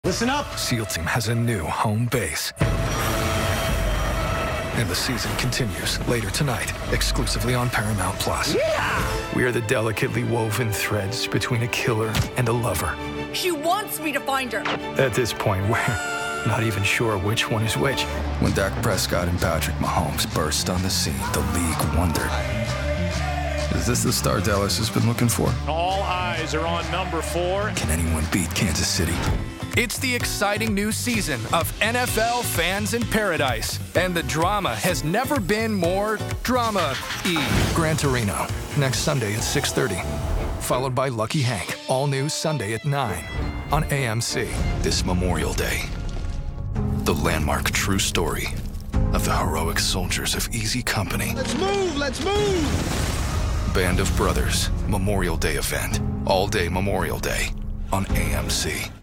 Listen up. SEAL Team has a new home base. And the season continues later tonight, exclusively on Paramount+. Yeah! We are the delicately woven threads between a killer and a lover. She wants me to find her. At this point, we're not even sure which one is which. When Dak Prescott and Patrick Mahomes burst on the scene, the league wondered, is this the star Dallas has been looking for? All eyes are on number 4. Can anyone beat Kansas City? It's the exciting new season of NFL Fans in Paradise, and the drama has never been more drama-y. Gran Torino, next Sunday at 6:30, followed by Lucky Hank, all new Sunday at 9 on AMC. This Memorial Day, the landmark true story of the heroic soldiers of Easy Company. Let's move, let's move! Band of Brothers Memorial Day event, all day Memorial Day on AMC.